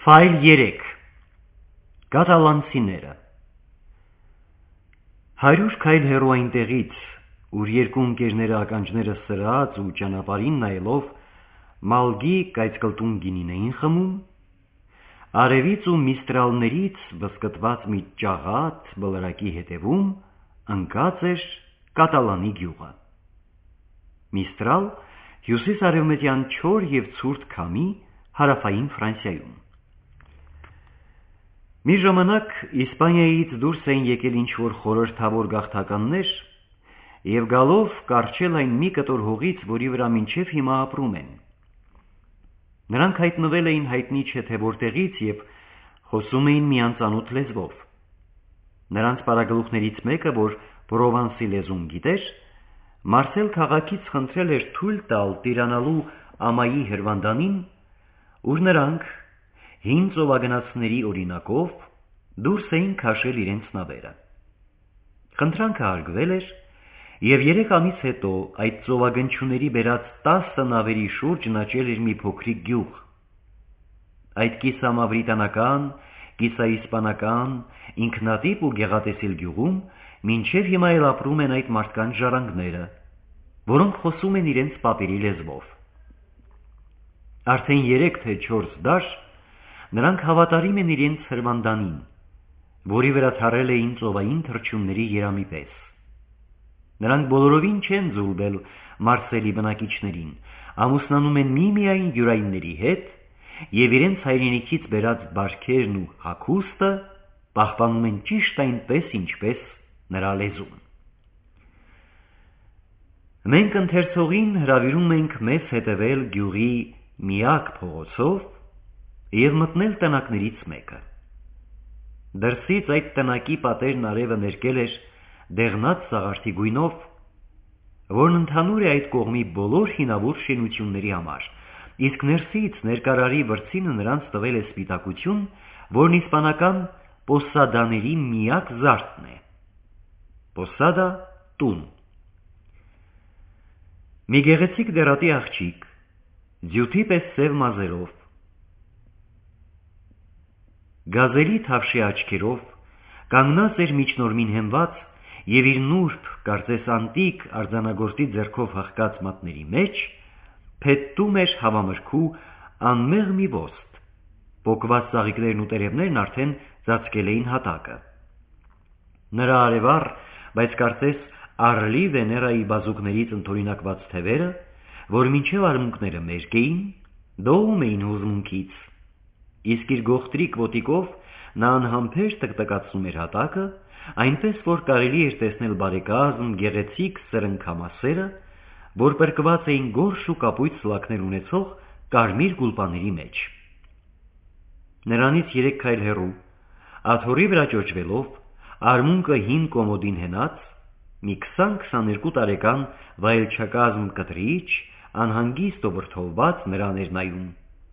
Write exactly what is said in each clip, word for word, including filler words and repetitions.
Ֆայլ երեք Կատալանցիները Հարյուր քայլ հեռու այնտեղից, ուր երկու ընկերները ականջները սրած ու ճանապարհին նայելով մալգի կայծկլտուն գինին էին խմում, արևից ու միստրալներից բսկտված մի ճաղատ բլրակի հետևում ընկած էր Կատալանի գյուղը։ Միստրալ հյուսիս-արևմտյան չոր և ցուրտ քամի հարավային Ֆրանսիայում։ Մի ժամանակ Իսպանիայից դուրս էին եկել ինչ-որ խորհրդավոր գաղթականներ և գալով կառչել այն մի կտոր հողից, որի վրա մինչև հիմա ապրում են։ Նրանք հայտնվել էին հայտնի չէ թե որտեղից և խոսում էին մի անծանոթ լեզվով։ Նրանց պարագլուխներից մեկը, որ պրովանսի լեզուն գիտեր, Մարսել քաղաքից խնդրել էր թույլ տալ տիրանալու ամայի հրվանդանին, ուր նրանք հին ծովագնացների օրինակով դուրս էին քաշել իրենց նավերը։ Խնդրանքը հարգվել էր, և երեք ամիս հետո այդ ծովագնչուների բերած տասը նավերի շուրջն աճել էր մի փոքրիկ գյուղ։ Այդ կիսամավրիտանական, կիսաիսպանական, ինքնատիպ ու գեղատեսիլ գյուղում մինչև հիմա էլ ապրում են այդ մարդկանց ժառանգները, որոնք խոսում են իրենց պապերի լեզվով։ Արդեն երեք թե չորս դար նրանք հավատարիմ են իրենց հրվանդանին, որի վրա թռել էին ծովային թռչունների երամի պես։ Նրանք բոլորովին չեն ձուլվել Մարսելի բնակիչներին, ամուսնանում են միմիայն յուրայինների հետ և իրենց հայրենիքից բերած բարքերն ու հագուստը պահպանում են ճիշտ այնպես, ինչպես նրա լեզուն։ Մենք ընթերցողին հրավիրում ենք մեզ հետևել գյուղի միակ փողոցով և մտնել տնակներից մեկը։ Դրսից այդ տնակի պատերն արևը ներկել էր դեղնած սաղարթի գույնով, որն ընդհանուր է այդ կողմի բոլոր հինավուրց շինությունների համար, իսկ ներսից ներկարարի վրձինը նրանց տվել է սպիտակություն, որն իսպանական պոսադաների միակ զարդն է։ Պոսադա տուն։ Մի գեղեցիկ դեղատի աղջիկ, ձյութի պես սև մազերով, գազելի թավշի աչքերով, կանգնած էր միջնորմին հենված և իր նուրբ, կարծես անտիկ արձանագործի ձեռքով հղկած մատների մեջ փետտում էր հավամրգու անմեղ մի ոստ, պոկված ծաղիկներն ու տերևներն արդեն ծածկել էին հատակը։ Նրա արևառ, բայց կարծես Արլի Վեներայի բազուկներից ընդօրինակված թևերը, որ մինչև արմունկները մերկ էին, դողում էին հուզմունքից, իսկ իր գողտրիկ ոտիկով նա անհամբեր տկտկացնում էր հատակը, այնպես որ կարելի էր տեսնել բարեկազմ գեղեցիկ սրընքամասերը, որ պրկված էին գորշ ու կապույտ սլաքներ ունեցող կարմիր գուլպաների մեջ։ Նրանից երեք քայլ հեռու, աթոռի վրա ճոճվելով, արմունկը հին կոմոդին հենած, մի քսան-քսաներկու տարեկան վայելչակազմ կտրիչ, անհանգիստ ու վրդովված նրան էր նայում։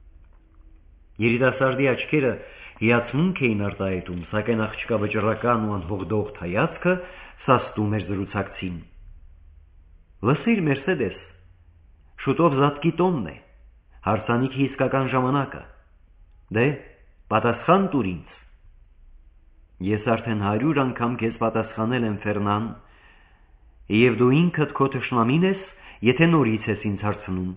Երիտասարդի աչքերը հիացմունք էին արտահայտում, սակայն աղջկա վճռական ու անհոգդող հայացքը սաստում էր զրուցակցին։ Լսիր, Մերսեդես, շուտով զատկի տոնն է, հարսանիքի իսկական ժամանակը, դե, պատասխան տուր ինձ։ Ես արդեն հարյուր անգամ քեզ պատասխանել եմ, Ֆերնան, և դու ինքդ քո թշնամին ես, եթե նորից ես ինձ հարցնում։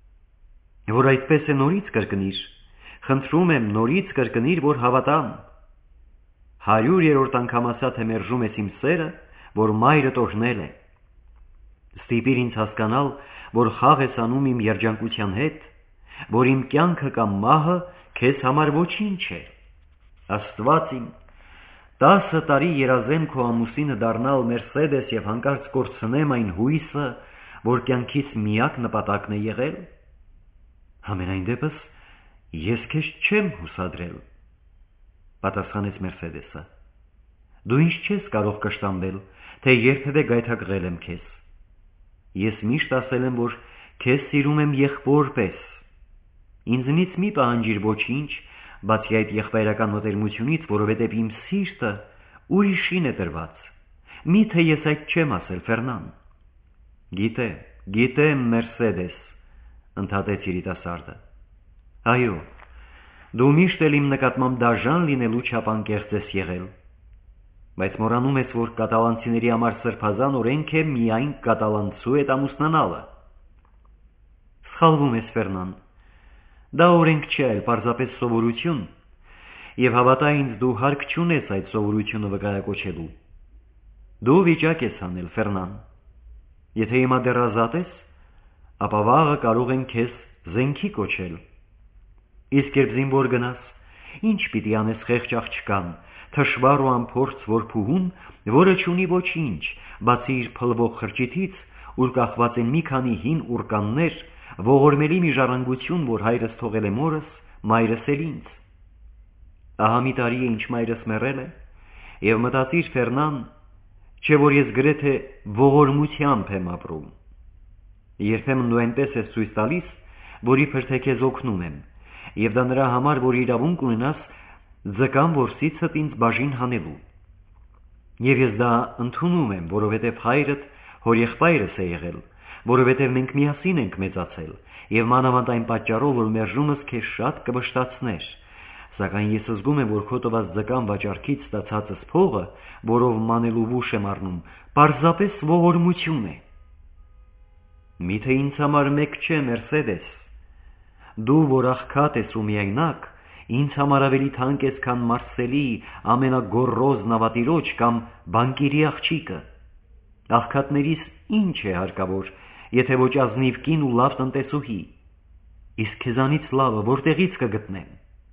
Որ այդպես է, նորից կրկնիր, խնդրում եմ, նորից կրկնիր, որ հավատամ։ Հարյուր երորդ անգամ ասա, թե մերժում ես իմ սերը, որ մայրդ օրհնել է։ Ստիպիր ինձ հասկանալ, որ խաղ ես անում իմ երջանկության հետ, որ իմ կյանքը կամ մահը քեզ համար ոչինչ է։ Աստված իմ, տասը տարի երազեմ քո ամուսինը դառնալ, Մերսեդես, և հանկարծ կորցնեմ այն հույսը, որ կյանքիս միակ նպատակն է եղել։ Համենայն դեպս ես քեզ չեմ հուսադրել, պատասխանեց Մերսեդեսը։ Դու ինձ չես կարող կշտամբել, թե երբևէ գայթակղել եմ քեզ։ Ես միշտ ասել եմ, որ քեզ սիրում եմ եղբոր պես։ Ինձնից մի պահանջիր ոչինչ, բացի այդ եղբայրական մտերմությունից, որովհետև իմ սիրտը ուրիշին է տրված։ Միթե ես այդ չեմ ասել, Ֆերնան։ Գիտեմ, գիտեմ, Մերսեդես, ընդհատեց երիտասարդը։ Այո, Դու միշտ էլ իմ նկատմամբ դաժան լինելու չափանկեղծ ես եղել, բայց մոռանում ես, որ կատալանցիների համար սրբազան օրենք է միայն կատալանցու հետ ամուսնանալը։ Սխալվում ես, Ֆերնան, դա օրենք չէ, այլ պարզապես սովորություն, եւ հավատա ինձ, դու հարկ չունես այդ սովորությունը վկայակոչելու։ Դու վիճակ ես անել, Ֆերնան, եթե հիմա դեռ ազատ ես, ապա վաղը կարող են քեզ զենքի կոչել։ Իսկ երբ զինվոր գնաս, ինչ պիտի անես խեղճ աղջկան, թշվառ ու անփորձ որփուհուն, որը չունի ոչինչ, բացի իր փլվող խրճիթից, ուր կախված են մի քանի հին ուրկաններ, ողորմելի մի ժառանգություն, որ հայրս թողել է մորս, մայրս էլ ինձ։ Ահա մի տարի է ինչ մայրս մեռել է, եւ մտածիր, Ֆերնան, չէ որ ես գրեթե ողորմությամբ եմ ապրում։ Երբեմն դու այնպես ես ցույց տալիս, որ իբր թե քեզ օգնում եմ, եւ դա նրա համար, որ իրավունք ունենաս ձկան որսիցդ ինձ բաժին հանելու։ Եվ ես դա ընդունում եմ, որովհետև հայրդ հորեղբայրս է եղել, որովհետև մենք միասին ենք մեծացել, եւ մանավանդ այն պատճառով, որ մերժումս քեզ շատ կվշտացներ, սակայն ես զգում եմ, որ քո տված ձկան վաճառքից ստացածս փողը, որով մանելու վուշ եմ առնում, պարզապես ողորմություն է։ Միթե ինձ համար մեկ չէ, Մերսեդես, դու, որ աղքատ ես ու միայնակ, ինձ համար ավելի թանկ ես, քան Մարսելի ամենագոռոզ նավատիրոջ կամ բանկիրի աղջիկը։ Աղքատներիս ինչ է հարկավոր, եթե ոչ ազնիվ կին ու լավ տնտեսուհի։ Իսկ քեզանից լավը որտեղից կգտնեմ։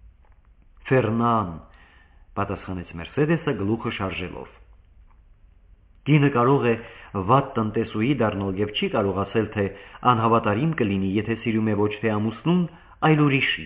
Ֆերնան, պատասխանեց Մերսեդեսը գլուխը շարժելով։ Կինը կարող է վատ տնտեսուհի դառնալ եւ չի կարող ասել, թե անհավատարիմ կլինի, եթե սիրում է ոչ թե ամուսնուն, այլ ուրիշի։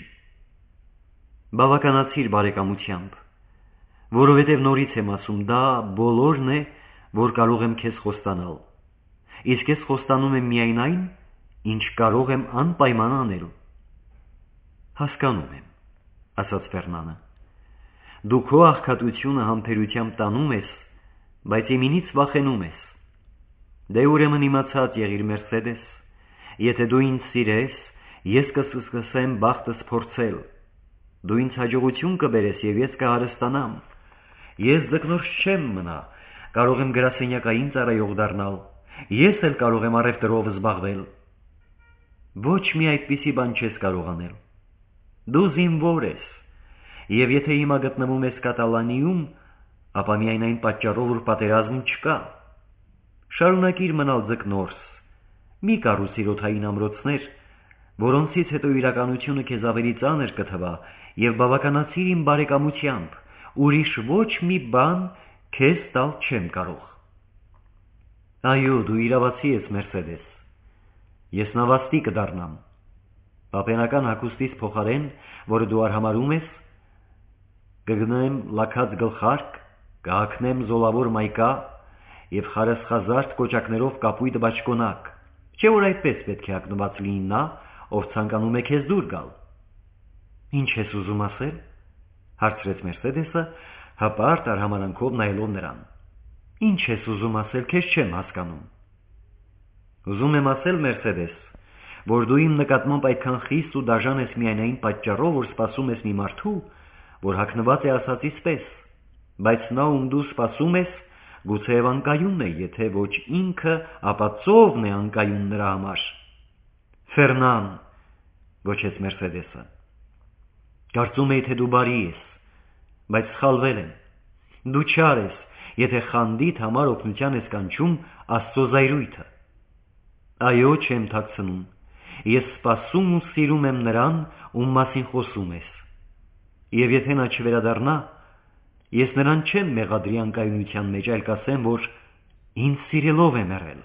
Բավականացիր բարեկամությամբ, որովհետև նորից եմ ասում, դա բոլորն է, որ կարող եմ քեզ խոստանալ, իսկ ես խոստանում եմ միայն այն, ինչ կարող եմ անպայման անել։ Հասկանում եմ, ասաց Ֆերնանը, դու քո աղքատությունը համբերությամբ տանում ես, բայց իմինից վախենում ես։ Դե ուրեմն իմացած եղիր, Մերսեդես, եթե դու ինձ սիրես, ես կսկսեմ բախտս փորձել։ Դու ինձ հաջողություն կբերես եւ ես կհարստանամ։ Ես ձկնորս չեմ մնա, կարող եմ գրասենյակային ծառայող դառնալ, ես էլ կարող եմ առևտրով զբաղվել։ Ոչ մի այդպիսի բան չես կարող անել։ Դու զինվոր ես, եւ եթե հիմա գտնվում ես Կատալանիում, ապա միայն այն պատճառով, որ պատերազմ չկա։ Շարունակիր մնալ ձկնորս, մի կառու սիրոթային ամրոցներ, որոնցից հետո իրականությունը քեզ ավելի ծանր կթվա, եւ բավականացիր իմ բարեկամությամբ, ուրիշ ոչ մի բան քեզ տալ չեմ կարող։ Այո, դու իրավացի ես, Մերսեդես, ես նավաստի կդառնամ։ Պապենական հագուստից փոխարեն, որը դու արհամարում ես, կգնեմ լաքած գլխարկ, կհագնեմ զոլավոր մայկա եւ խարսխազարդ կոճակներով կապույտ բաճկոնակ, չէ որ այդպես պետք է հագնված լինի նա, ով ցանկանում է քեզ դուր գալ։ Ինչ ես ուզում ասել, հարցրեց Մերսեդեսը, հպարտ արհամարանքով նայելով նրան։ Ինչ ես ուզում ասել, քեզ չեմ հասկանում։ Ուզում եմ ասել, Մերսեդես, որ դու իմ նկատմամբ այդքան խիստ ու դաժան ես միայն այն պատճառով, որ սպասում ես մի մարդու, որ հագնված է ասածից պես, բայց նա, ում դու սպասում ես, գուցեև անկայուն է, եթե ոչ ինքը, ապա ծովն է անկայուն նրա համար։ Ֆերնան, գոչեց Մերսեդեսը, կարծում էի, թե դու բարի ես, բայց սխալվել եմ։ Դու չար ես, եթե խանդիդ համար օգնության ես կանչում Աստծո զայրույթը։ Այո, չեմ թաքցնում, ես սպասում ու սիրում եմ նրան, ում մասին խոսում ես։ Եվ եթե նա չվերադառնա, ես նրան չեմ մեղադրի անկայունության մեջ, այլ կասեմ, որ ինձ սիրելով է մեռել։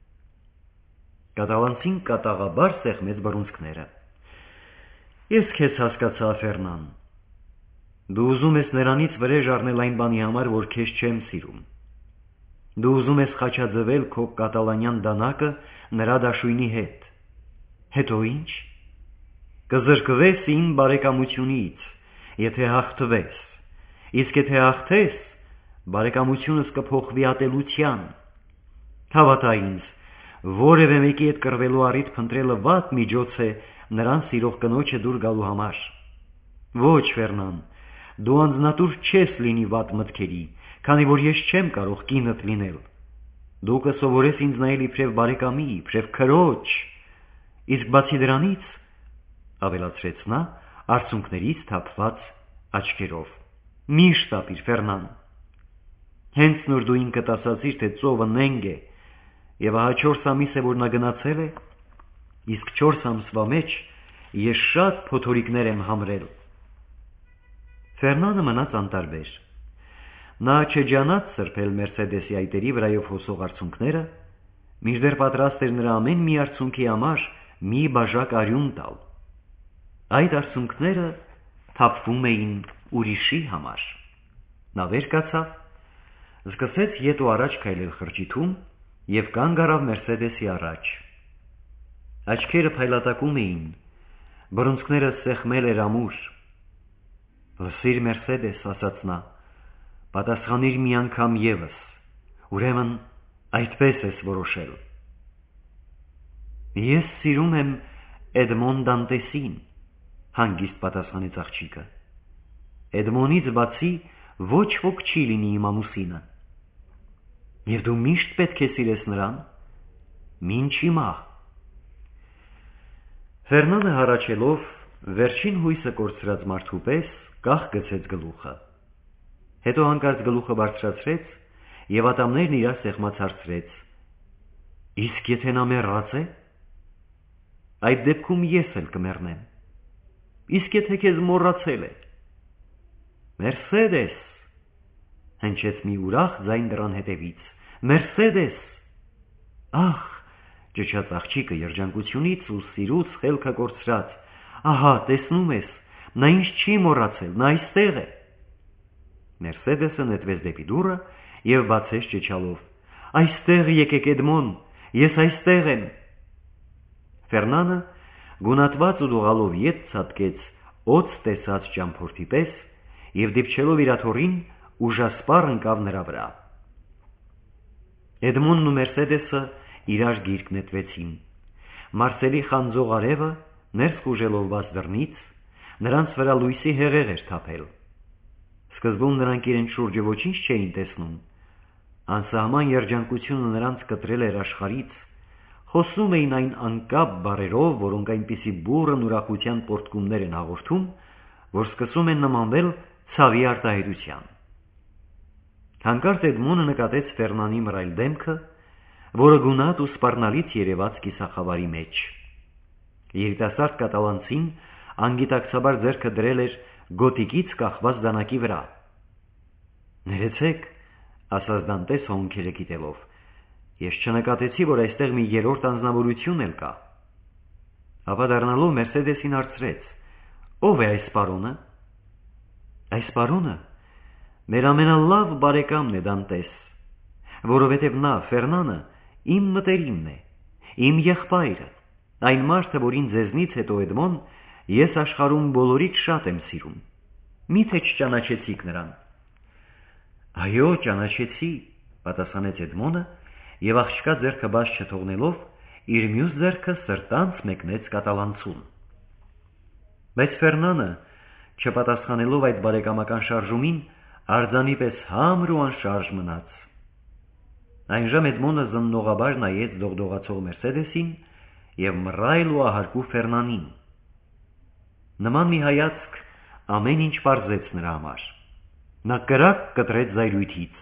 Կատալանցին կատաղաբար սեղմեց բռունցքները։ Ես քեզ հասկացա, Ֆերնան։ Դու ուզում ես նրանից վրեժ առնել այն բանի համար, որ քեզ չեմ սիրում։ Դու ուզում ես խաչաձևել քո կատալանյան դանակը նրա դաշույնի հետ։ Հետո ինչ։ Կզրկվես իմ բարեկամությունից, եթե հաղթվես, իսկ եթե հաղթես, բարեկամությունս կփոխվի ատելության։ Հավատա ինձ, որևէ մեկի հետ կռվելու առիթ փնտրելը վատ միջոց է նրան սիրող կնոջը դուր գալու համար։ Ոչ, Ֆերնան, դու անձնատուր չես լինի վատ մտքերի, քանի որ ես չեմ կարող կինդ լինել։ Դու կսովորես ինձ նայել իբրև բարեկամի, իբրև քրոջ։ Իսկ բացի դրանից, ավելացրեց նա, արցունքներից թափված աչքերով, մի շտապիր, Ֆերնան։ Հենց նոր դու ինքդ ասացիր, թե ծովը նենգ է, եւ ահա չորս ամիս է, որ նա գնացել է, իսկ չորս ամսվա մեջ ես շատ փոթորիկներ եմ համրել։ Ֆերնանը մնաց անտարբեր։ Նա չջանաց սրբել Մերսեդեսի այտերի վրայով հոսող արցունքները, մինչդեռ պատրաստ էր նրա ամեն մի արցունքի համար մի բաժակ արյուն տալ։ Այդ արցունքները թափվում էին ուրիշի համար։ Նա վեր կացավ, սկսեց ետ ու առաջ քայլել խրճիթում եւ կանգ առավ Մերսեդեսի առաջ։ Աչքերը փայլատակում էին, բռունցքները սեղմել էր ամուր։ Լսիր, Մերսեդես, ասաց նա, պատասխանիր մի անգամ եւս, ուրեմն այդպես ես որոշել։ Ես սիրում եմ Էդմոն Դանտեսին, հանգիստ պատասխանեց աղջիկը։ Էդմոնից բացի ոչ ոք չի լինի իմ ամուսինը։ Եվ դու միշտ պետք է սիրես նրան, մինչ հիմա։ Ֆերնանը հառաչելով, վերջին հույսը կորցրած մարդու պես կախ գցեց գլուխը։ Հետո հանկարծ գլուխը բարձրացրեց եւ ատամներն իրար սեղմած հարցրեց. Իսկ եթե նա մեռած է, այդ դեպքում ես էլ կմեռնեմ։ Իսկ եթե քեզ մոռացել է։ Մերսեդես, հնչեց մի ուրախ ձայն դռան հետևից։ Մերսեդես։ Ահ, ճչաց աղջիկը երջանկությունից ու սիրուց խելքը կորցրած։ Ահա, տեսնում ես, նա ինձ չի մոռացել, նա այստեղ է։ Մերսեդեսը նետվեց դեպի դուռը եւ բացեց ճչալով. Այստեղ եկեք, Էդմոն, ես այստեղ եմ։ Ֆերնանը գունատված ու դողալով ետ ցատկեց օծ տեսած ճամփորդի պես եւ դիպչելով իր աթոռին ուժասպառ ընկավ նրա վրա։ Էդմոնն ու Մերսեդեսը իրար գիրկ նետվեցին։ Մարսելի խանձող արևը ներս խուժելով բաց դռնից նրանց վրա լույսի հեղեղ էր թափել։ Սկզբում նրանք իրենց շուրջը ոչինչ չէին տեսնում։ Անսահման երջանկությունը նրանց կտրել էր աշխարհից, խոսում էին այն անկապ բառերով, որոնք այնպիսի բուռն ուրախության պորտկումներ են հաղորդում, որ սկսում են նմանվել ցավի արտահայտության։ Հանկարծ Էդմոնը նկատեց Ֆերնանի մռայլ դեմքը, որը գունատ ու սպառնալից երևաց կիսախավարի մեջ։ Երիտասարդ կատալանցին անգիտակցաբար ձեռքը դրել էր գոտիկից կախված դանակի վրա։ Ներեցեք, ասաց Դանտեսը հոնքերը կիտելով, ես չնկատեցի, որ այստեղ մի երրորդ անձնավորություն էլ կա։ Ապա դառնալով Մերսեդեսին հարցրեց. Ո՞վ է այս պարոնը։ Այս պարոնը մեր ամենալավ բարեկամն է, Դանտես, որովհետև նա, Ֆերնանը, իմ մտերիմն է, իմ եղբայրը, այն մարդը, որին ձեզնից հետո, Էդմոն, ես աշխարհում բոլորից շատ եմ սիրում։ Միթե չճանաչեցիք նրան։ Այո, ճանաչեցի, պատասխանեց Էդմոնը եւ աղջկա ձեռքը բաց չթողնելով իր մյուս ձեռքը սրտանց մեկնեց կատալանցուն։ Բայց Ֆերնանը, չպատասխանելով այդ բարեկամական շարժումին, արձանի պես համր ու անշարժ մնաց։ Այնժամ Էդմոնը զննողաբար նայեց դողդողացող Մերսեդեսին եւ մռայլ ու ահարկու Ֆերնանին։ Նման մի հայացք ամեն ինչ պարզեց նրա համար։ Նա կրակ կտրեց զայրույթից։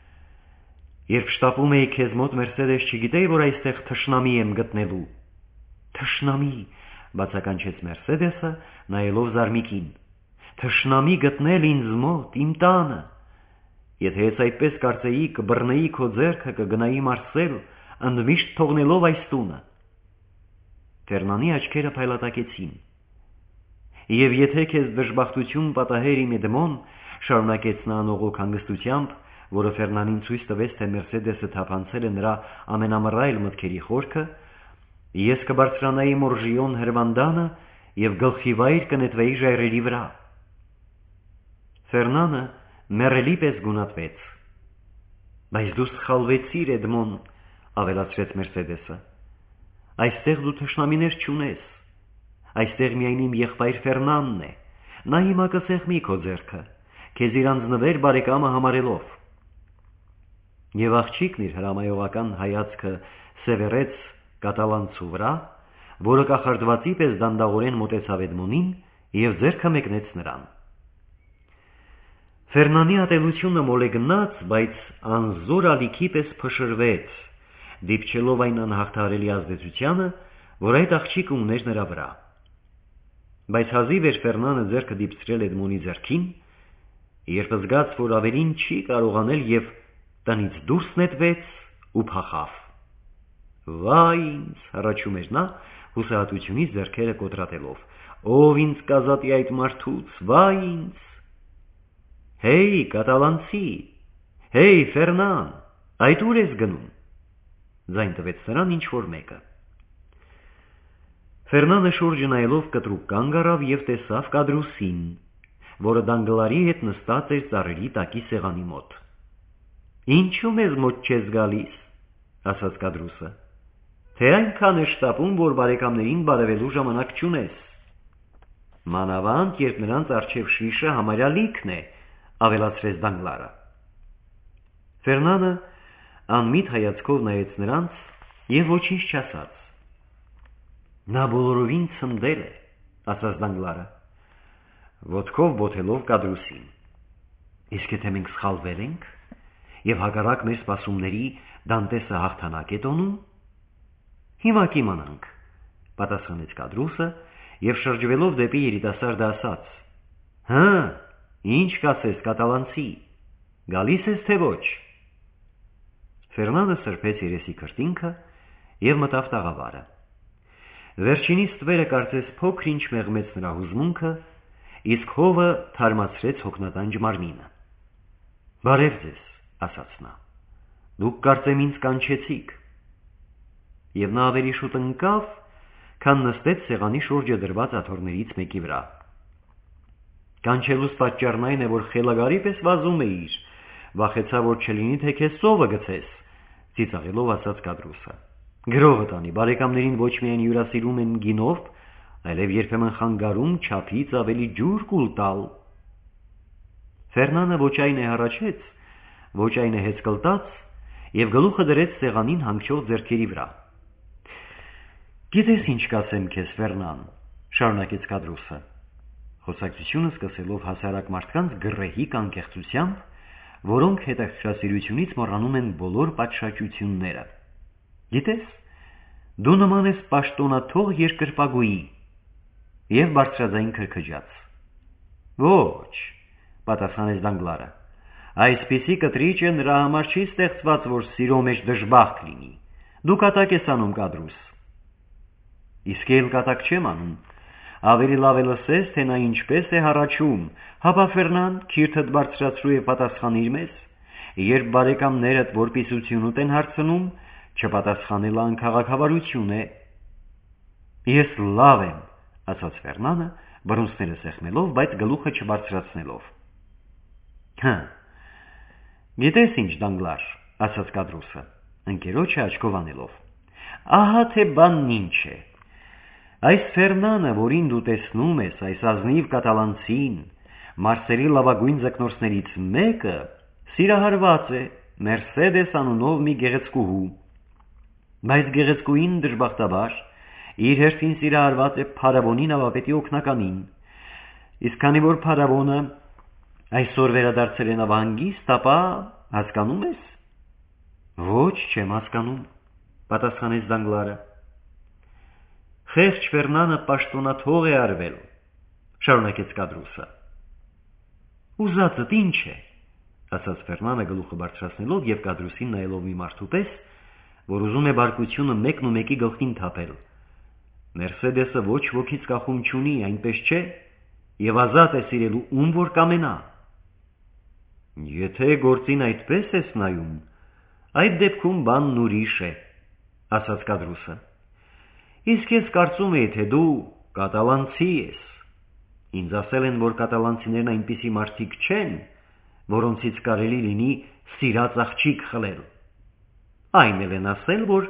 Երբ շտապում էի քեզ մոտ, Մերսեդես, չգիտեի, որ այստեղ թշնամի եմ գտնելու։ Թշնամի, բացականչեց Մերսեդեսը, նայելով Զարմիկին։ Թշնամի գտնել ինձ մոտ, իմ տանը։ Եթե ես այդպես կարծեի, կբռնեի քո ձեռքը, կգնայի Մարսել, ընդմիշտ թողնելով այս տունը։ Ֆերնանի աչքերը փայլատակեցին։ Եվ եթե քեզ դժբախտություն պատահեր, իմ Էդմոն, շարունակեց նա անողոք հանգստությամբ, որը Ֆերնանին ցույց տվեց, թե Մերսեդեսը թափանցել է նրա ամենամռայլ մտքերի խորքը, ես կբարձրանայի Մորժիոն հրվանդանը եւ գլխի վայր կնետվեի ժայռերի վրա։ Ֆերնանը մեռելի պես գունատվեց։ Բայց դու սխալվեցիր, Էդմոն, ավելացրեց Մերսեդեսը։ Այստեղ դու թշնամիներ չունես։ Այստեղ միայն իմ եղբայր Ֆերնանն է։ նա հիմա կսեղմի քո ձեռքը, քեզ իր անձնվեր բարեկամը համարելով։ Եվ աղջիկն իր հրամայողական հայացքը սևեռեց կատալանցու վրա, որը կախարդվածի պես դանդաղորեն մոտեցավ Էդմոնին և ձեռքը մեկնեց նրան։ Ֆերնանի ատելությունը մոլեգնաց, բայց անզոր ալիքի պես փշրվեց, դիպչելով այն անհաղթահարելի ազդեցությանը, որ այդ աղջիկը ուներ նրա վրա։ Բայց հազիվ էր Ֆերնանը ձեռքը դիպցրել Էդմոնի ձեռքին, երբ զգաց, որ ավելին չի կարող անել և տնից դուրս նետվեց ու փախավ։ Վայ ինձ, հառաչում էր նա, հուսահատությունից ձեռքերը կոտրատելով, ով ինձ կազատի այդ մարդուց, վայ ինձ։ Հեյ, կատալանցի, հեյ, Ֆերնան, այդ ուր ես գնում, ձայն տվեց նրան ինչ-որ մեկը։ Ֆերնանը շուրջը նայելով կտրուկ կանգ առավ և տեսավ Կադրուսին, որը Դանգլարի հետ նստած էր ծառերի տակի սեղանի մոտ։ Ինչու մեզ մոտ չես գալիս, ասաց Կադրուսը, թե այնքան ես շտապում, որ բարեկամներին բարևելու ժամանակ չունես։ Մանավանդ, երբ նրանց առջև շիշը համարյա լիքն է, ավելացրեց Դանգլարը։ Ֆերնանը անմիտ հայացքով նայեց նրանց և ոչինչ չասաց։ Նա բոլորովին ցնդել է, ասաց Դանգլարը, ոտքով բոթելով Կադրուսին։ Իսկ եթե մենք սխալվել ենք և հակառակ մեր սպասումների Դանտեսը հաղթանակ է տոնում, հիմա կիմանանք, պատասխանեց Կադրուսը և շրջվելով դեպի երիտասարդը ասաց. Հը, ինչ կասես կատալանցի, գալիս ես թե ոչ։ Ֆերնանը սրբեց երեսի քրտինքը և մտավ տաղավարը։ Վերջինիս տվերը կարծես փոքր-ինչ մեղմեց նրա հուզմունքը, իսկ հովը թարմացրեց հոգնատանջ մարմինը։ Բարև ձեզ, ասաց նա, դուք կարծեմ ինձ կանչեցիք։ Եվ նա ավելի շուտ ընկավ, քան նստեց սեղանի շուրջը դրված աթոռներից մեկի վրա։ Կանչելուս պատճառն այն է, որ խելագարի պես վազում էիր, վախեցա, որ չլինի, թե քեզ սովը գցես, ծիծաղելով ասաց Կադրուսը։ Գրողը տանի, բարեկամներին ոչ միայն հյուրասիրում են գինով, այլև երբեմն խանգարում չափից ավելի ջուր կուլ տալ։ Ֆերնանը ոչ այն է հառաչեց, ոչ այն է հեծկլտաց և գլուխը դրեց սեղանին հանգչող ձեռքերի վրա։ Գիտես ինչ կասեմ քեզ, Ֆերնան, շարունակեց Կադրուսը, խոսակցությունը սկսելով հասարակ մարդկանց գռեհիկ անկեղծությամբ, որոնք հետաքրքրասիրությունից մոռանում են բոլոր պատշաճությունները։ Գիտես, դու նման ես պաշտոնաթող երկրպագուի, և բարձրաձայն քրքջաց։ Ոչ, պատասխանեց Դանգլարը, այսպիսի կտրիճը նրա համար չի ստեղծված, որ սիրո մեջ դժբախտ լինի։ Դու կատակ ես անում, Կադրուս։ Իսկ էլ կատակ չեմ անում, ավելի լավ է լսես, թե նա ինչպես է հառաչում, հապա Ֆերնան, քիրթդ բարձրացրու և պատասխանիր մեզ, երբ բարեկամներդ որպիսություն են հարցնում, չպատասխանելը անքաղաքավարություն է։ Ես լավ եմ, ասաց Ֆերնանը, բռունցքները սեղմելով, բայց գլուխը չբարձրացնելով։ Հը, գիտես ինչ, Դանգլար, ասաց Կադրուսը, ընկերոջը աչքով անելով, ահա թե բանն ինչ է։ Այս Ֆերնանը, որին դու տեսնում ես, այս ազնիվ կատալանցին, Մարսելի լավագույն ձկնորսներից մեկը, սիրահարված է Մերսեդես անունով մի գեղեցկուհու, բայց գեղեցկուհին դժբախտաբար իր հերթին սիրահարված է Փարավոնի նավապետի օգնականին, իսկ քանի որ Փարավոնը այսօր վերադարձել է նավահանգիստ, ապա հասկանում ես։ Ոչ, չեմ հասկանում, պատասխանեց Դանգլարը։ Խեղճ Ֆերնանը պաշտոնաթող է արվել, շարունակեց Կադրուսը։ Ուզածդ ինչ է, ասաց Ֆերնանը գլուխը բարձրացնելով և Կադրուսին նայելով մի մարդու պես, որ ուզում է բարկությունը մեկն ու մեկի գլխին թափել։ Մերսեդեսը ոչ ոքից կախում չունի, այնպես չէ, և ազատ է սիրելու ում որ կամենա։ Եթե գործին այդպես ես նայում, այդ դեպքում բանն ուրիշ է, ասաց Կադրուսը։ Իսկ ես կարծում էի, թե դու կատալանցի ես։ Ինձ ասել են, որ կատալանցիներն այնպիսի մարդիկ չեն, որոնցից կարելի լինի սիրած աղջիկ խլել։ Այն էլ են ասել, որ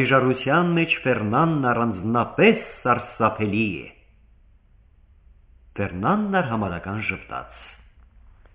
վրիժառության մեջ Ֆերնանն առանձնապես սարսափելի է։ Ֆերնանդն արհամարական ժպտաց: